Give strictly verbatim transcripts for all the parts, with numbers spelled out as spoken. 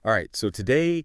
All right, so today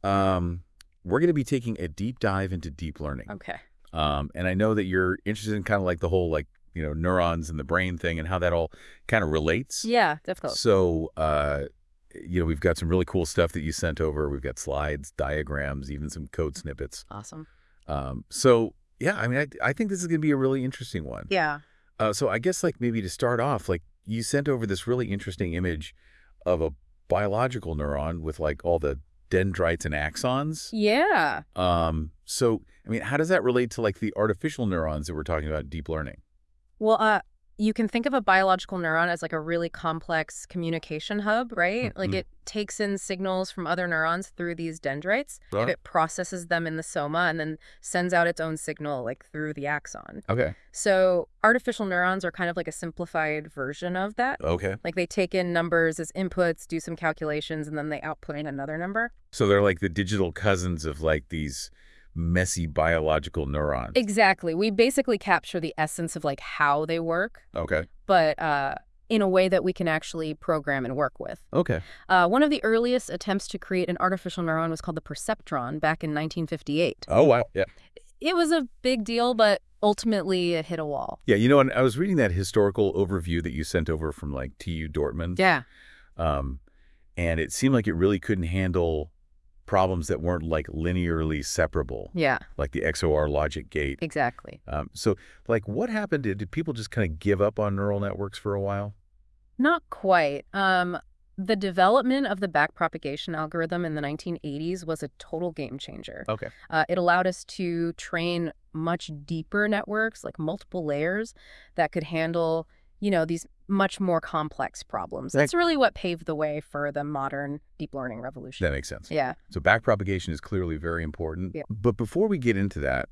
um, we're going to be taking a deep dive into deep learning. Okay. Um, and I know that you're interested in kind of like the whole like, you know, neurons and the brain thing and how that all kind of relates. Yeah, difficult. So, uh, you know, we've got some really cool stuff that you sent over. We've got slides, diagrams, even some code snippets. Awesome. Um, so, yeah, I mean, I, I think this is going to be a really interesting one. Yeah. Uh, so I guess like maybe to start off, like you sent over this really interesting image of a biological neuron with like all the dendrites and axons. Yeah. Um, so, I mean, how does that relate to like the artificial neurons that we're talking about in deep learning? Well, uh, you can think of a biological neuron as like a really complex communication hub, right? Like Mm-hmm. it takes in signals from other neurons through these dendrites. Sure. It processes them in the soma and then sends out its own signal like through the axon. Okay. So artificial neurons are kind of like a simplified version of that. Okay. Like they take in numbers as inputs, do some calculations, and then they output another number. So they're like the digital cousins of like these messy biological neurons. Exactly. We basically capture the essence of like how they work, Okay. but uh, in a way that we can actually program and work with. Okay. Uh, one of the earliest attempts to create an artificial neuron was called the perceptron back in nineteen fifty-eight. Oh, wow. Yeah. It was a big deal, but ultimately it hit a wall. Yeah. You know, and I was reading that historical overview that you sent over from like T U Dortmund. Yeah. Um, and it seemed like it really couldn't handle problems that weren't like linearly separable, Yeah, like the X O R logic gate. exactly. Um, so, like, what happened? Did, did people just kind of give up on neural networks for a while? Not quite. Um, the development of the backpropagation algorithm in the nineteen eighties was a total game changer. Okay. Uh, it allowed us to train much deeper networks, like multiple layers, that could handle, you know, these much more complex problems. That- That's really what paved the way for the modern deep learning revolution. That makes sense. Yeah. So backpropagation is clearly very important. Yeah. But before we get into that,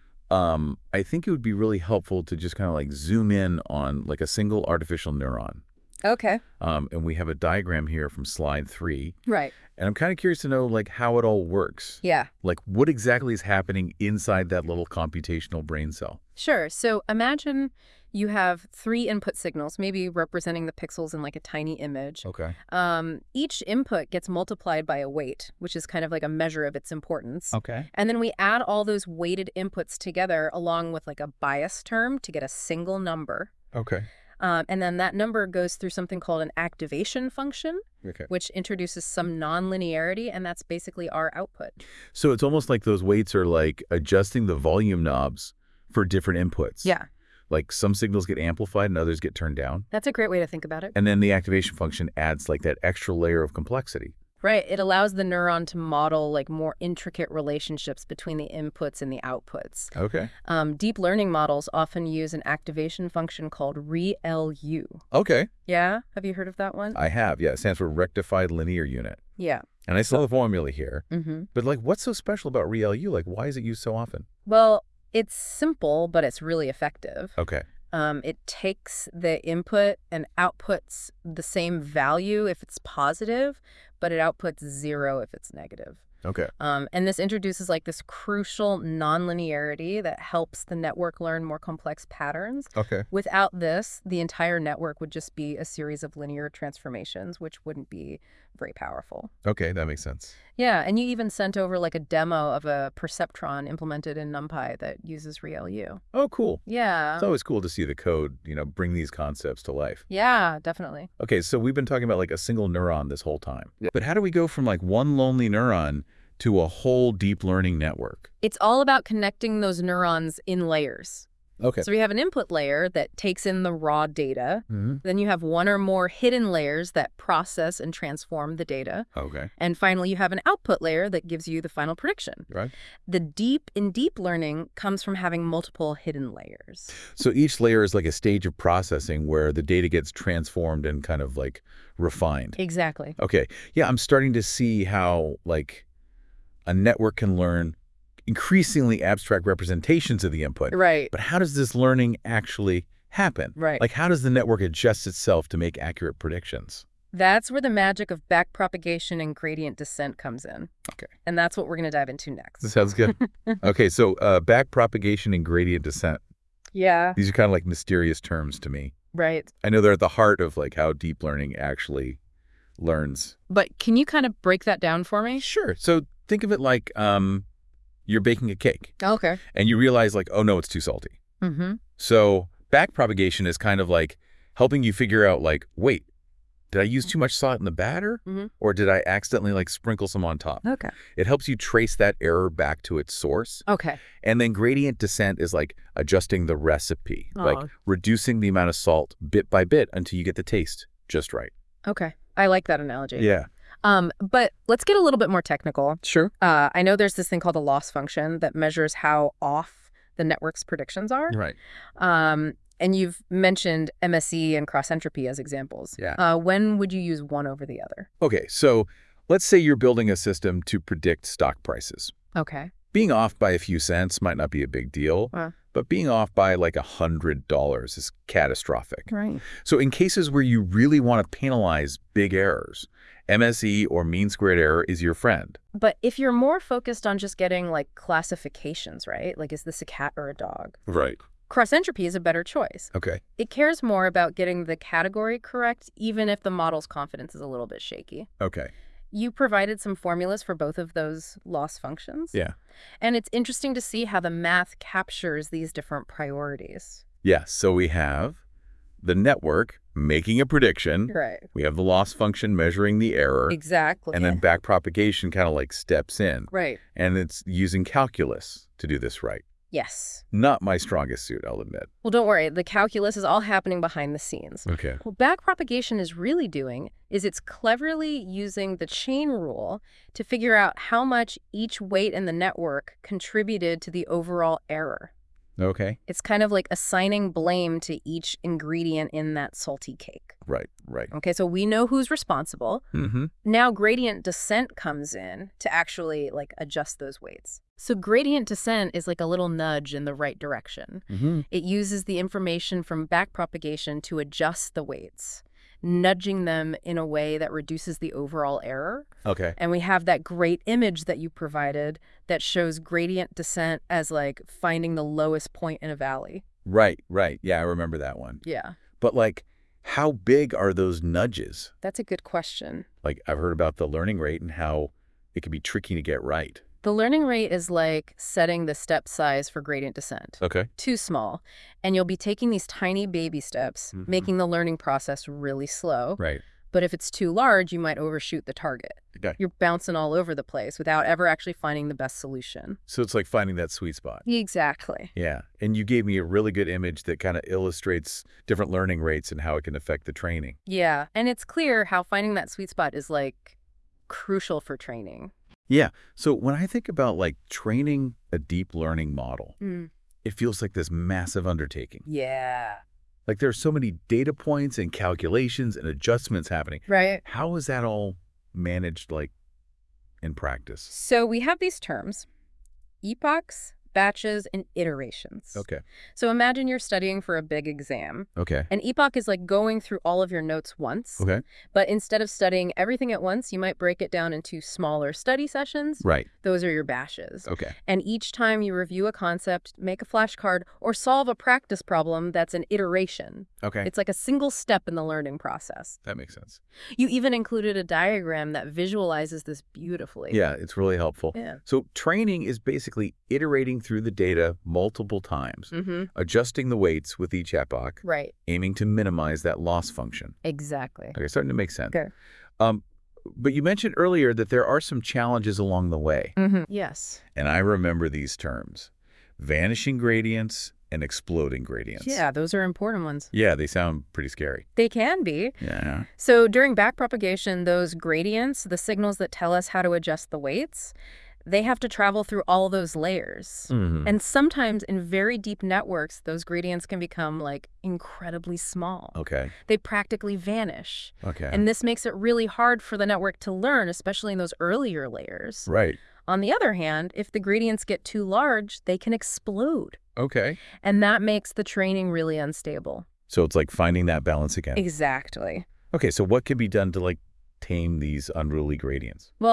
um, I think it would be really helpful to just kind of like zoom in on like a single artificial neuron. Okay. Um, and we have a diagram here from slide three. Right. And I'm kind of curious to know like how it all works. Yeah. Like what exactly is happening inside that little computational brain cell? Sure. So imagine you have three input signals, maybe representing the pixels in like a tiny image. Okay. Um, each input gets multiplied by a weight, which is kind of like a measure of its importance. Okay. And then we add all those weighted inputs together along with like a bias term to get a single number. Okay. Um, and then that number goes through something called an activation function, Okay. which introduces some nonlinearity, and that's basically our output. So it's almost like those weights are like adjusting the volume knobs for different inputs. Yeah, Like some signals get amplified and others get turned down. that's a great way to think about it. And then the activation function adds like that extra layer of complexity. Right. It allows the neuron to model like more intricate relationships between the inputs and the outputs. Okay. Um, deep learning models often use an activation function called R E L U. Okay. Yeah? Have you heard of that one? I have. Yeah. It stands for rectified linear unit. Yeah. And I saw the formula here. Mm-hmm. But like, what's so special about R E L U? Like, why is it used so often? Well, it's simple, but it's really effective. Okay. Um, it takes the input and outputs the same value if it's positive, but it outputs zero if it's negative. Okay. Um, and this introduces like this crucial nonlinearity that helps the network learn more complex patterns. Okay. Without this, the entire network would just be a series of linear transformations, which wouldn't be very powerful. Okay. That makes sense. Yeah, and you even sent over like a demo of a perceptron implemented in NumPy that uses R E L U. Oh, cool. Yeah. It's always cool to see the code, you know, bring these concepts to life. Yeah, definitely. Okay, so we've been talking about like a single neuron this whole time. Yeah. But how do we go from like one lonely neuron to a whole deep learning network? It's all about connecting those neurons in layers. Okay. So we have an input layer that takes in the raw data. Mm-hmm. Then you have one or more hidden layers that process and transform the data. Okay. And finally, you have an output layer that gives you the final prediction. Right. The deep in deep learning comes from having multiple hidden layers. So each layer is like a stage of processing where the data gets transformed and kind of like refined. Exactly. Okay. Yeah, I'm starting to see how like a network can learn increasingly abstract representations of the input. Right. But how does this learning actually happen? Right. Like how does the network adjust itself to make accurate predictions? That's where the magic of backpropagation and gradient descent comes in. Okay. And that's what we're going to dive into next. That sounds good. Okay, so uh, backpropagation and gradient descent. Yeah. These are kind of like mysterious terms to me. Right. I know they're at the heart of like how deep learning actually learns. But can you kind of break that down for me? Sure. So think of it like um, you're baking a cake, Okay. and you realize like, oh no, it's too salty. Mm-hmm. So backpropagation is kind of like helping you figure out like, wait, did I use too much salt in the batter? Mm-hmm. Or did I accidentally like sprinkle some on top? Okay. It helps you trace that error back to its source. Okay. And then gradient descent is like adjusting the recipe, Oh. like reducing the amount of salt bit by bit until you get the taste just right. Okay. I like that analogy. Yeah. Um, but let's get a little bit more technical. Sure. Uh, I know there's this thing called a loss function that measures how off the network's predictions are. Right. Um, and you've mentioned M S E and cross entropy as examples. Yeah. Uh, when would you use one over the other? Okay, so let's say you're building a system to predict stock prices. Okay. Being off by a few cents might not be a big deal, Uh. but being off by like a hundred dollars is catastrophic. Right. So in cases where you really want to penalize big errors, M S E or mean squared error is your friend. But if you're more focused on just getting like classifications, right? Like, is this a cat or a dog? Right. Cross entropy is a better choice. Okay. It cares more about getting the category correct, even if the model's confidence is a little bit shaky. Okay. You provided some formulas for both of those loss functions. Yeah. And it's interesting to see how the math captures these different priorities. Yes. So we have the network making a prediction. Right. We have the loss function measuring the error. Exactly. And then backpropagation kind of like steps in. Right. And it's using calculus to do this right. Yes. Not my strongest suit, I'll admit. Well, don't worry. The calculus is all happening behind the scenes. Okay. What backpropagation is really doing is it's cleverly using the chain rule to figure out how much each weight in the network contributed to the overall error. Okay. It's kind of like assigning blame to each ingredient in that salty cake. Right, right. Okay, so we know who's responsible. Mm-hmm. Now gradient descent comes in to actually like adjust those weights. So gradient descent is like a little nudge in the right direction. Mm-hmm. It uses the information from backpropagation to adjust the weights, nudging them in a way that reduces the overall error. Okay. And we have that great image that you provided that shows gradient descent as like finding the lowest point in a valley. Right, right. Yeah, I remember that one. Yeah, But like, how big are those nudges? that's a good question. Like, I've heard about the learning rate and how it can be tricky to get right. The learning rate is like setting the step size for gradient descent. Okay. Too small. And you'll be taking these tiny baby steps, Mhm. making the learning process really slow. Right. But if it's too large, you might overshoot the target. Okay. You're bouncing all over the place without ever actually finding the best solution. So it's like finding that sweet spot. Exactly. Yeah. And you gave me a really good image that kind of illustrates different learning rates and how it can affect the training. Yeah. And it's clear how finding that sweet spot is like crucial for training. Yeah. So when I think about like training a deep learning model, Mm. it feels like this massive undertaking. Yeah. Like there's so many data points and calculations and adjustments happening. Right. How is that all managed like in practice? So we have these terms, epochs, batches, and iterations. Okay. So imagine you're studying for a big exam. Okay. An epoch is like going through all of your notes once. Okay. But instead of studying everything at once, you might break it down into smaller study sessions. Right. Those are your batches. Okay. And each time you review a concept, make a flashcard, or solve a practice problem, that's an iteration. Okay. It's like a single step in the learning process. That makes sense. You even included a diagram that visualizes this beautifully. Yeah, it's really helpful. Yeah. So training is basically iterating through the data multiple times, Mm-hmm. adjusting the weights with each epoch, Right. aiming to minimize that loss function. Exactly. Okay, starting to make sense. Okay. Um, but you mentioned earlier that there are some challenges along the way, Mm-hmm. Yes. and I remember these terms: vanishing gradients and exploding gradients. Yeah, those are important ones. Yeah, they sound pretty scary. They can be. Yeah. So during backpropagation, those gradients, the signals that tell us how to adjust the weights, they have to travel through all those layers. Mm-hmm. And sometimes in very deep networks, those gradients can become like incredibly small. Okay. They practically vanish. Okay. And this makes it really hard for the network to learn, especially in those earlier layers. Right. On the other hand, if the gradients get too large, they can explode. Okay. And that makes the training really unstable. So it's like finding that balance again. Exactly. Okay, so what can be done to like tame these unruly gradients? Well,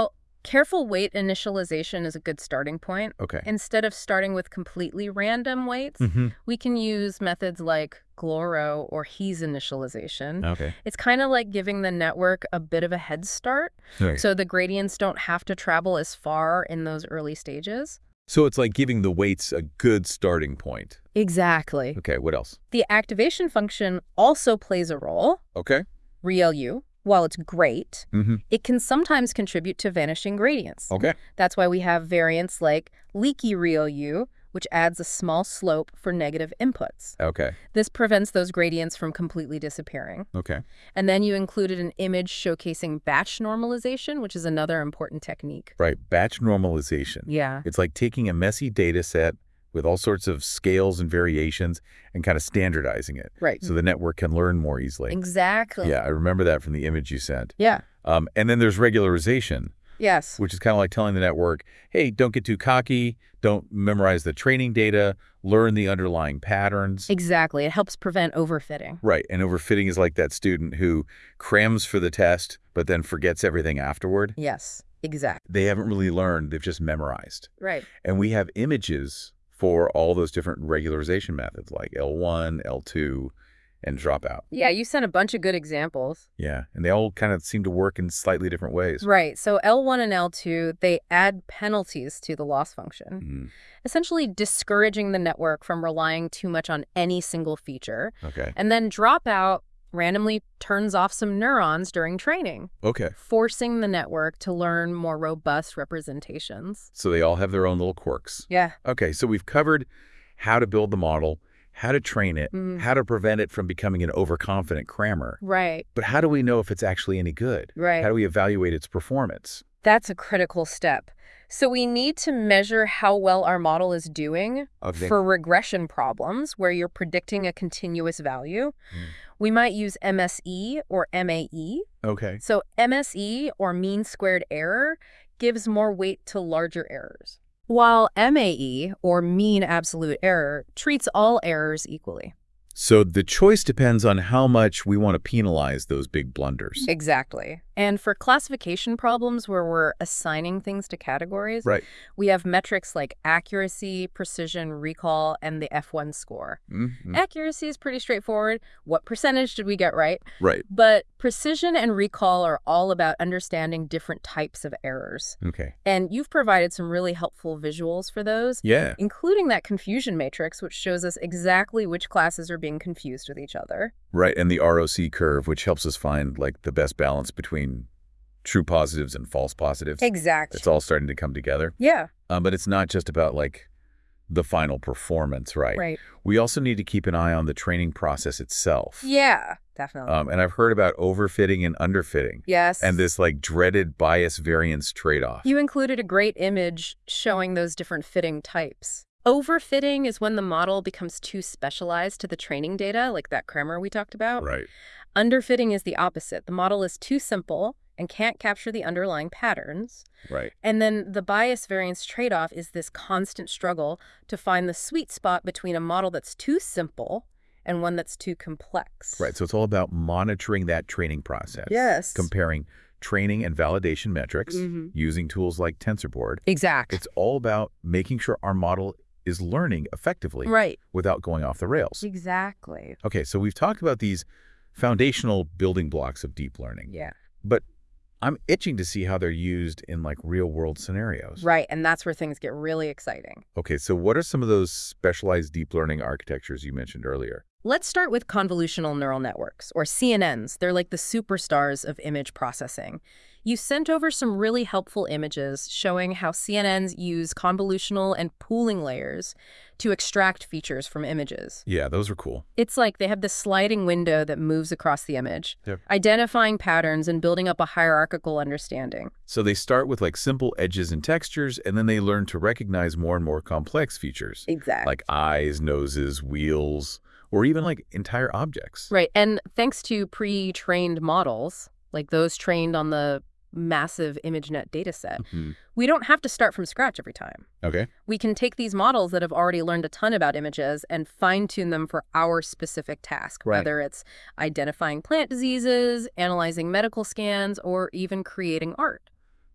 Careful weight initialization is a good starting point. Okay. Instead of starting with completely random weights, Mm-hmm. we can use methods like Gloro or Hees initialization. Okay. It's kind of like giving the network a bit of a head start, Right. so the gradients don't have to travel as far in those early stages. So it's like giving the weights a good starting point. Exactly. Okay, what else? The activation function also plays a role. Okay. RealU, while it's great, Mm-hmm. it can sometimes contribute to vanishing gradients. Okay. That's why we have variants like Leaky RealU, which adds a small slope for negative inputs. Okay. This prevents those gradients from completely disappearing. Okay. And then you included an image showcasing batch normalization, which is another important technique. Right. Batch normalization. Yeah. It's like taking a messy data set with all sorts of scales and variations and kind of standardizing it Right. so the network can learn more easily. Exactly. Yeah, I remember that from the image you sent. Yeah. Um, and then there's regularization, Yes. which is kind of like telling the network, hey, don't get too cocky, don't memorize the training data, learn the underlying patterns. Exactly. It helps prevent overfitting. Right, and overfitting is like that student who crams for the test but then forgets everything afterward. Yes. Exactly. They haven't really learned, they've just memorized. Right. And we have images for all those different regularization methods like L one, L two, and dropout. Yeah, you sent a bunch of good examples. Yeah, and they all kind of seem to work in slightly different ways. Right. So L one and L two, they add penalties to the loss function, Mm, essentially discouraging the network from relying too much on any single feature. okay. And then dropout randomly turns off some neurons during training, Okay. forcing the network to learn more robust representations. So they all have their own little quirks. Yeah. Okay, so we've covered how to build the model, how to train it, Mm. how to prevent it from becoming an overconfident crammer. Right. But how do we know if it's actually any good? Right. How do we evaluate its performance? That's a critical step. So we need to measure how well our model is doing Okay. for regression problems where you're predicting a continuous value. Mm. We might use M S E or M A E. Okay. So M S E, or mean squared error, gives more weight to larger errors, while M A E, or mean absolute error, treats all errors equally. So the choice depends on how much we want to penalize those big blunders. Exactly. And for classification problems where we're assigning things to categories, Right. we have metrics like accuracy, precision, recall, and the F one score. Mm-hmm. Accuracy is pretty straightforward. What percentage did we get right? Right. But precision and recall are all about understanding different types of errors. Okay. And you've provided some really helpful visuals for those, Yeah. including that confusion matrix, which shows us exactly which classes are being confused with each other. Right. And the R O C curve, which helps us find like the best balance between true positives and false positives. Exactly. It's all starting to come together. Yeah. Um, but it's not just about like the final performance, right? Right. We also need to keep an eye on the training process itself. Yeah, definitely. Um, and I've heard about overfitting and underfitting. Yes. And this like dreaded bias variance trade-off. You included a great image showing those different fitting types. Overfitting is when the model becomes too specialized to the training data, like that crammer we talked about. Right. Underfitting is the opposite. The model is too simple and can't capture the underlying patterns. Right. And then the bias variance trade-off is this constant struggle to find the sweet spot between a model that's too simple and one that's too complex. Right. So it's all about monitoring that training process. Yes. Comparing training and validation metrics Mhm. using tools like TensorBoard. Exactly. It's all about making sure our model is learning effectively Right. without going off the rails. Exactly. Okay, so we've talked about these foundational building blocks of deep learning, Yeah. but I'm itching to see how they're used in like real world scenarios. Right. And that's where things get really exciting. Okay, so what are some of those specialized deep learning architectures you mentioned earlier? Let's start with convolutional neural networks, or C N Ns. They're like the superstars of image processing. You sent over some really helpful images showing how C N Ns use convolutional and pooling layers to extract features from images. Yeah, those are cool. It's like they have this sliding window that moves across the image, Yep. identifying patterns and building up a hierarchical understanding. So they start with like simple edges and textures, and then they learn to recognize more and more complex features, Exactly. like eyes, noses, wheels, or even like entire objects. Right. And thanks to pre-trained models, like those trained on the massive ImageNet dataset, Mhm. we don't have to start from scratch every time. Okay. We can take these models that have already learned a ton about images and fine-tune them for our specific task, Right. whether it's identifying plant diseases, analyzing medical scans, or even creating art.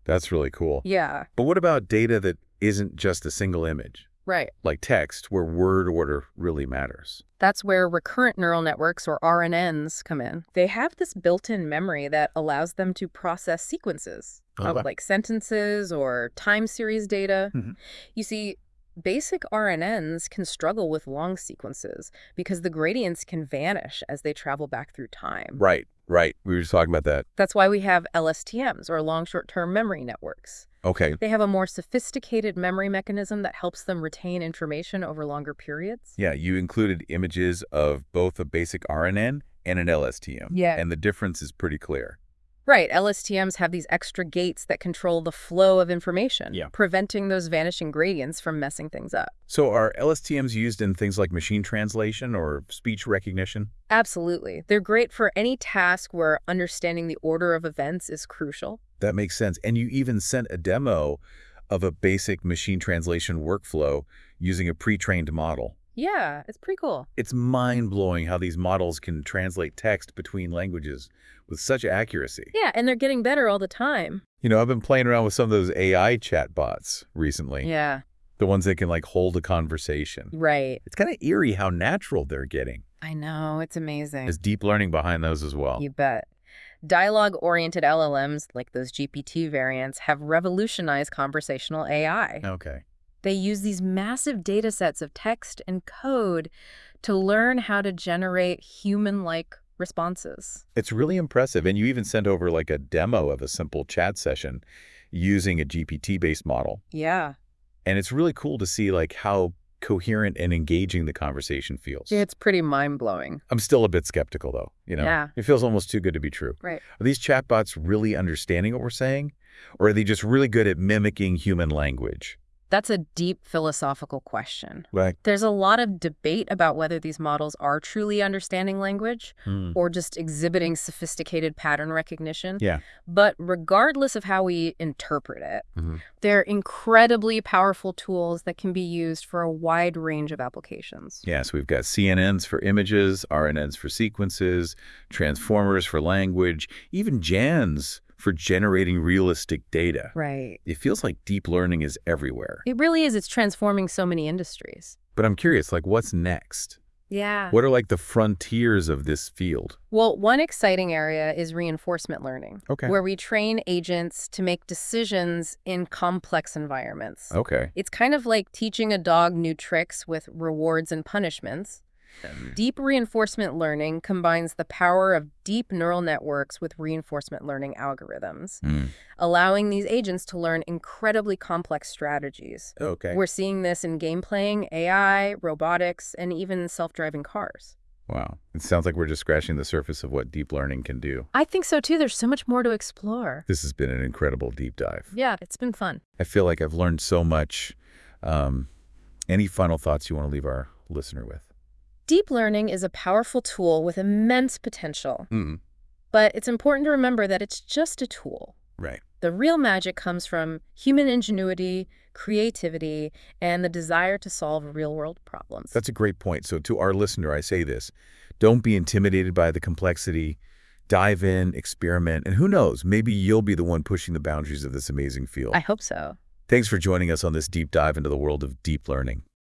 That's really cool. Yeah, But what about data that isn't just a single image, right. like text, where word order really matters? That's where recurrent neural networks, or R N Ns, come in. They have this built-in memory that allows them to process sequences of Okay. like sentences or time series data. Mhm. You see, basic R N Ns can struggle with long sequences because the gradients can vanish as they travel back through time. Right, right. We were just talking about that. That's why we have L S T Ms, or long short-term memory networks. Okay. They have a more sophisticated memory mechanism that helps them retain information over longer periods. Yeah, you included images of both a basic R N N and an L S T M. Yeah. And the difference is pretty clear. Right, L S T Ms have these extra gates that control the flow of information, Yeah. preventing those vanishing gradients from messing things up. So are L S T Ms used in things like machine translation or speech recognition? Absolutely. They're great for any task where understanding the order of events is crucial. That makes sense. And you even sent a demo of a basic machine translation workflow using a pre-trained model. Yeah, it's pretty cool. It's mind-blowing how these models can translate text between languages with such accuracy. Yeah, and they're getting better all the time. You know, I've been playing around with some of those A I chatbots recently. Yeah, The ones that can, like, hold a conversation. right. It's kind of eerie how natural they're getting. I know, it's amazing. There's deep learning behind those as well. You bet. Dialogue-oriented L L Ms, like those G P T variants, have revolutionized conversational A I. Okay. They use these massive data sets of text and code to learn how to generate human-like responses. It's really impressive. And you even sent over, like, a demo of a simple chat session using a G P T-based model. Yeah. And it's really cool to see, like, how coherent and engaging the conversation feels. It's pretty mind-blowing. I'm still a bit skeptical, though. You know, Yeah. It feels almost too good to be true. Right. Are these chatbots really understanding what we're saying? Or are they just really good at mimicking human language? That's a deep philosophical question. Right. There's a lot of debate about whether these models are truly understanding language Hmm. or just exhibiting sophisticated pattern recognition. Yeah. But regardless of how we interpret it, Mhm. they're incredibly powerful tools that can be used for a wide range of applications. Yeah, so we've got C N Ns for images, R N Ns for sequences, transformers for language, even J A Ns for generating realistic data. Right. It feels like deep learning is everywhere. It really is. It's transforming so many industries. But I'm curious, like, what's next? Yeah. What are, like, the frontiers of this field? Well, one exciting area is reinforcement learning, Okay. where we train agents to make decisions in complex environments. Okay. It's kind of like teaching a dog new tricks with rewards and punishments. Deep reinforcement learning combines the power of deep neural networks with reinforcement learning algorithms, Hmm. allowing these agents to learn incredibly complex strategies. Okay. We're seeing this in game playing, A I, robotics, and even self-driving cars. Wow. It sounds like we're just scratching the surface of what deep learning can do. I think so, too. There's so much more to explore. This has been an incredible deep dive. Yeah, it's been fun. I feel like I've learned so much. Um, any final thoughts you want to leave our listener with? Deep learning is a powerful tool with immense potential, Mm. but it's important to remember that it's just a tool. Right. The real magic comes from human ingenuity, creativity, and the desire to solve real-world problems. That's a great point. So to our listener, I say this. Don't be intimidated by the complexity. Dive in, experiment, and who knows, maybe you'll be the one pushing the boundaries of this amazing field. I hope so. Thanks for joining us on this deep dive into the world of deep learning.